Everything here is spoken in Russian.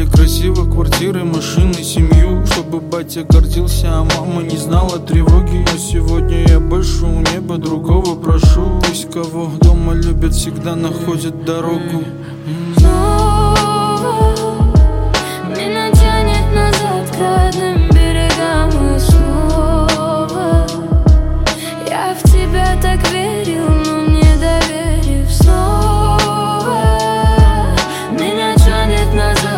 Хотели красиво квартиры, машины, семью, чтобы батя гордился, а мама не знала тревоги. Но сегодня я больше у неба другого прошу. Пусть кого дома любят, всегда находят дорогу. Меня тянет назад к родным берегам и снова я в тебя так верил.